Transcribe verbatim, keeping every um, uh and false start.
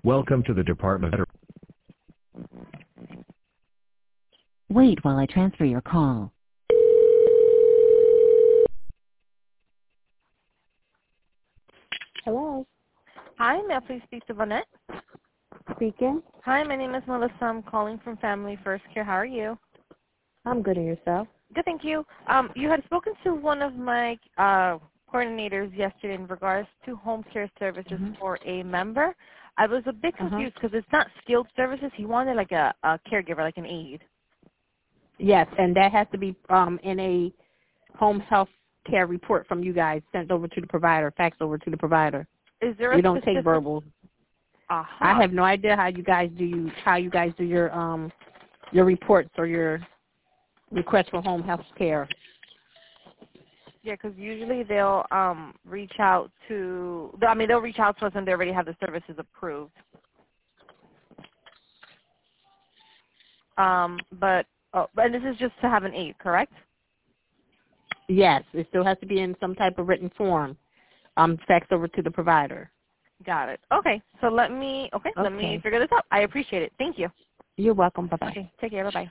Welcome to the Department of Wait while I transfer your call. Hello, Hi, may I please speak to Vonette? speaking. Hi, my name is Melissa. I'm calling from Family First Care. How are you? I'm good at yourself. Good, thank you. Um, you had spoken to one of my uh, coordinators yesterday in regards to home care services Mhm. for a member. I was a bit Uh-huh. confused because it's not skilled services. He wanted like a, a caregiver, like an aide. Yes, and that has to be um, in a home health care report from you guys sent over to the provider, faxed over to the provider. Is there a You don't specific... take verbal. Uh-huh. I have no idea how you guys do you how you guys do your um your reports or your request for home health care. Yeah, because usually they'll um, reach out to, I mean, they'll reach out to us and they already have the services approved. Um, but, oh, and this is just to have an aide, correct? Yes, it still has to be in some type of written form. Um, faxed over to the provider. Got it. Okay, so let me, okay, let me Okay. figure this out. I appreciate it. Thank you. You're welcome. Bye bye. Okay, take care. Bye-bye.